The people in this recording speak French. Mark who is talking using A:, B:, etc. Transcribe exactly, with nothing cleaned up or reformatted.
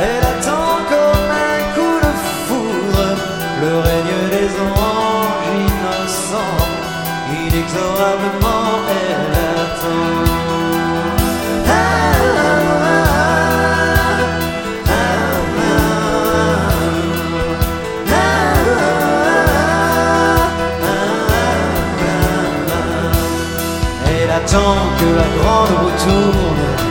A: Elle attend comme un coup de foudre le règne des anges innocents. Inexorablement elle attend. Ah, ah, ah, ah, ah, ah. Elle attend que la grande roue tourne